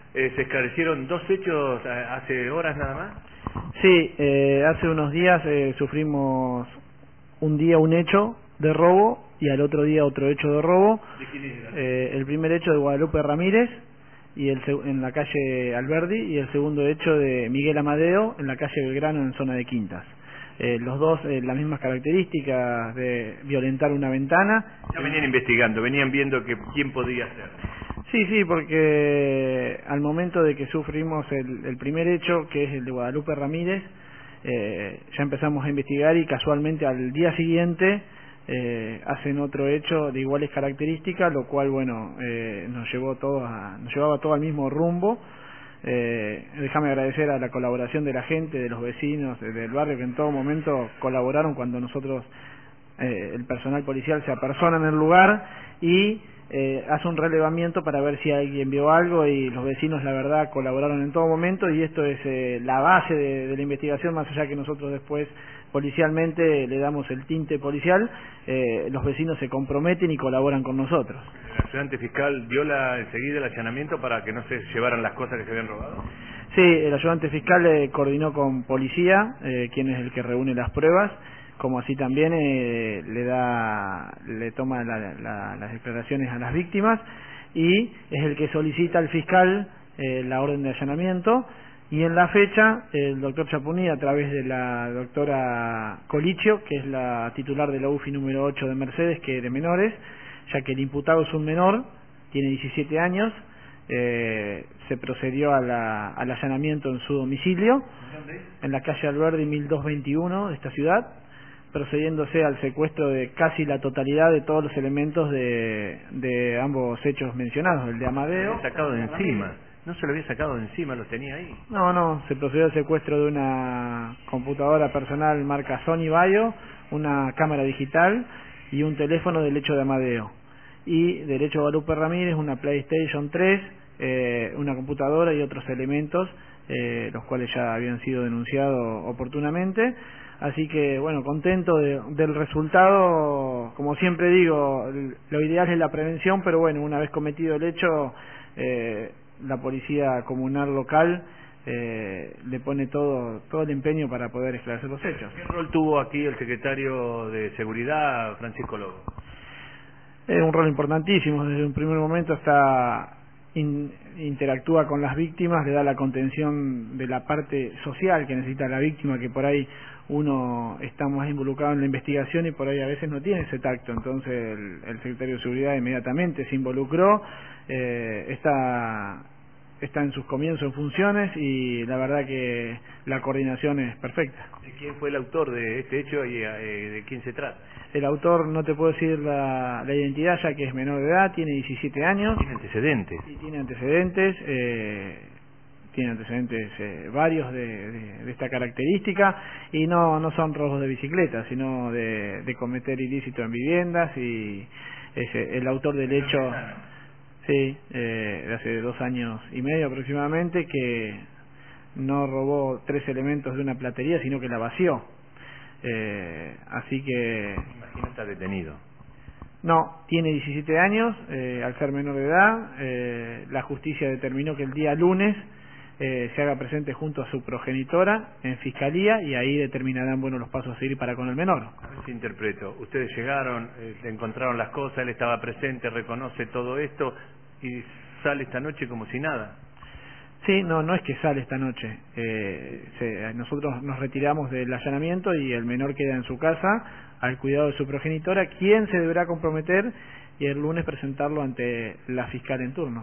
Se esclarecieron dos hechos hace horas nada más. Sí, hace unos días sufrimos un día un hecho de robo y al otro día otro hecho de robo. ¿De quién era? El primer hecho de Guadalupe Ramírez y en la calle Alberdi, y el segundo hecho de Miguel Amadeo en la calle Belgrano en zona de Quintas. Los dos las mismas características de violentar una ventana. Ya venían investigando, venían viendo que quién podía ser. Sí, porque al momento de que sufrimos el primer hecho, que es el de Guadalupe Ramírez, ya empezamos a investigar y casualmente al día siguiente hacen otro hecho de iguales características, lo cual, bueno, nos llevaba todo al mismo rumbo. Déjame agradecer a la colaboración de la gente, de los vecinos, del barrio, que en todo momento colaboraron cuando nosotros, el personal policial se apersona en el lugar y hace un relevamiento para ver si alguien vio algo, y los vecinos, la verdad, colaboraron en todo momento, y esto es la base de la investigación, más allá que nosotros después policialmente le damos el tinte policial. Los vecinos se comprometen y colaboran con nosotros. ¿El ayudante fiscal dio enseguida el allanamiento para que no se llevaran las cosas que se habían robado? Sí, el ayudante fiscal coordinó con policía, quien es el que reúne las pruebas, como así también le toma las declaraciones a las víctimas, y es el que solicita al fiscal la orden de allanamiento. Y en la fecha, el doctor Chapuní, a través de la doctora Colichio, que es la titular de la UFI número 8 de Mercedes, que es de menores, ya que el imputado es un menor, tiene 17 años, se procedió al allanamiento en su domicilio, en la calle Alberdi 1221 de esta ciudad, procediéndose al secuestro de casi la totalidad de todos los elementos de ambos hechos mencionados, el de Amadeo. Se lo había sacado de encima. No se lo había sacado de encima, lo tenía ahí. No, se procedió al secuestro de una computadora personal marca Sony Vaio, una cámara digital y un teléfono del hecho de Amadeo. Y del hecho de Guadalupe Ramírez, una PlayStation 3, una computadora y otros elementos, los cuales ya habían sido denunciados oportunamente. Así que, bueno, contento del resultado. Como siempre digo, lo ideal es la prevención, pero bueno, una vez cometido el hecho, la policía comunal local le pone todo el empeño para poder esclarecer los hechos. ¿Qué rol tuvo aquí el secretario de Seguridad, Francisco Lobo? Es un rol importantísimo. Desde un primer momento interactúa con las víctimas, le da la contención de la parte social que necesita la víctima, que por ahí uno está más involucrado en la investigación y por ahí a veces no tiene ese tacto. Entonces el secretario de Seguridad inmediatamente se involucró, está en sus comienzos en funciones, y la verdad que la coordinación es perfecta. ¿Quién fue el autor de este hecho y de quién se trata? El autor no te puedo decir la identidad, ya que es menor de edad, tiene 17 años. ¿Tiene antecedentes? Sí, tiene antecedentes varios de esta característica, y no son robos de bicicleta, sino de cometer ilícito en viviendas, y es el autor del hecho, sí, de hace 2 años y medio aproximadamente, que no robó 3 elementos de una platería, sino que la vació. Así que... Imagino está detenido. No, tiene 17 años, al ser menor de edad, la justicia determinó que el día lunes se haga presente junto a su progenitora en fiscalía, y ahí determinarán, bueno, los pasos a seguir para con el menor. A ver si interpreto. Ustedes llegaron, encontraron las cosas, él estaba presente, reconoce todo esto y sale esta noche como si nada. Sí, no es que sale esta noche. Nosotros nos retiramos del allanamiento y el menor queda en su casa al cuidado de su progenitora, quien se deberá comprometer y el lunes presentarlo ante la fiscal en turno.